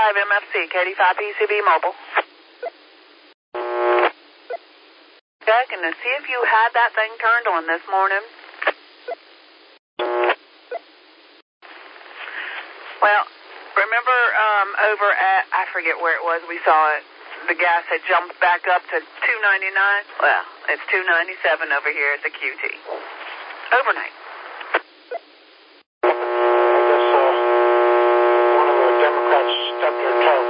MFC, KD5 PCB mobile. Checking to see if you had that thing turned on this morning. Well, remember over at, I forget where it was, we saw it. The gas had jumped back up to $2.99. Well, it's $2.97 over here at the QT. Overnight. I guess one of the Democrats stubbed their toe.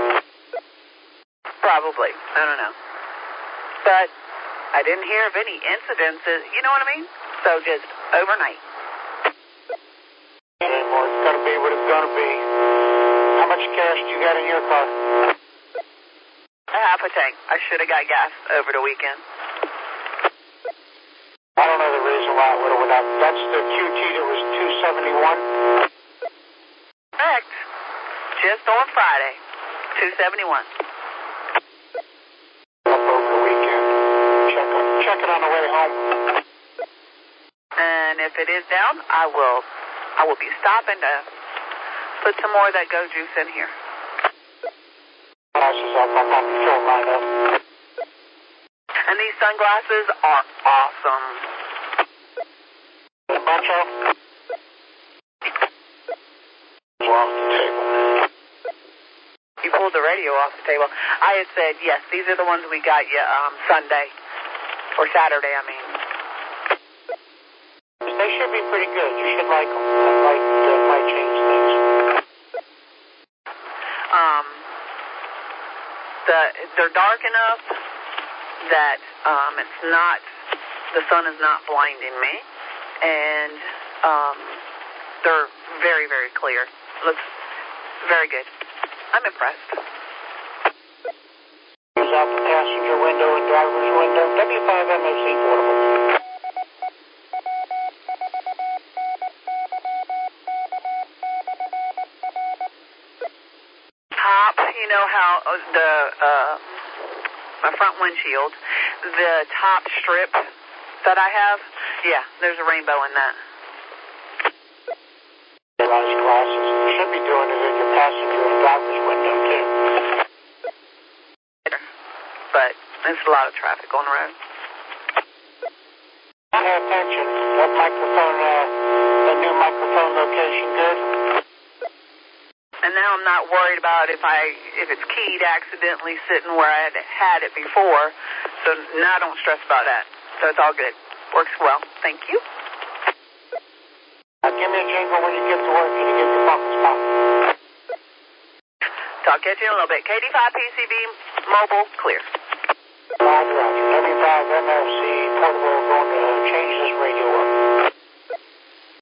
Probably. I don't know. But I didn't hear of any incidences. You know what I mean? So just overnight. Not anymore. It's going to be what it's going to be. How much gas do you got in your car? A half a tank. I should have got gas over the weekend. I don't know the reason why it would have went up. That's the QT that was 271. Correct. Just on Friday. 271. Up over the weekend. Check it on the way home. And if it is down, I will be stopping to put some more of that Go Juice in here. Glasses up. I'll probably fill mine up. And these sunglasses are awesome. A bunch of off the table. You pulled the radio off the table. I had said, yes, these are the ones we got you Sunday. Or Saturday, I mean. They should be pretty good. You should like them. That might change things. They're dark enough that it's not, the sun is not blinding me, and they're very, very clear. Looks very good. I'm impressed. Use out the passenger window and driver's window. W5 MFC portable. Top, you know how my front windshield, the top strip that I have, yeah, there's a rainbow in that. Large glasses. You should be doing it in your passenger and driver's window too. But there's a lot of traffic on the road. Pay attention. That microphone, the new microphone location good? And now I'm not worried about if it's keyed accidentally sitting where I had it before. So now I don't stress about that. So it's all good. Works well. Thank you. Give me a jingle when you get to work and you get your buckle spot. Talk at you in a little bit. KD5 PCB, mobile, clear. Bye.